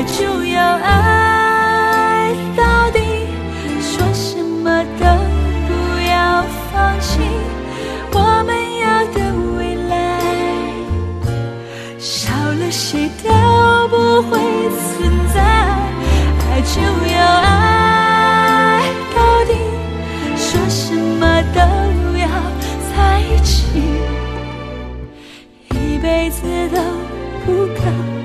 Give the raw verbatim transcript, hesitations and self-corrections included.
就要爱到底，说什么都不要放弃我们要的未来，少了谁都不会存在，爱就要爱到底，说什么都要在一起，一辈子都不够。